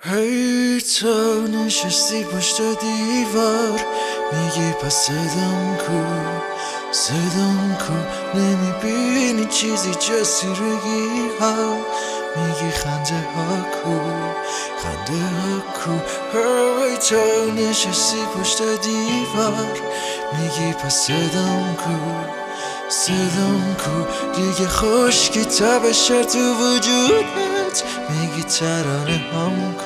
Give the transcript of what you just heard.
هی تو نشستی پشت دیوار، میگی پس صدام کو نمیبینی چیزی جز رگی ها، میگی خنده ها کو. هی تو نشستی پشت دیوار، میگی پس صدام کو دیگه خشکی تبشه تو وجودت، میگی ترانه هم